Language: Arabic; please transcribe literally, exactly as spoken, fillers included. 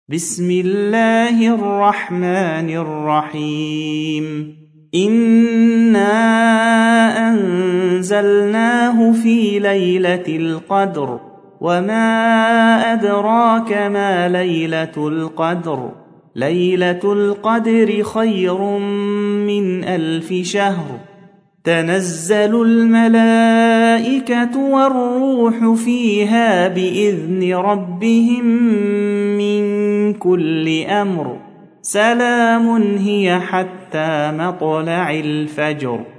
بسم الله الرحمن الرحيم إنا أنزلناه في ليلة القدر وما أدراك ما ليلة القدر ليلة القدر خير من ألف شهر تنزل الملائكة والروح فيها بإذن ربهم من كل أمر سلام هي حتى مطلع الفجر.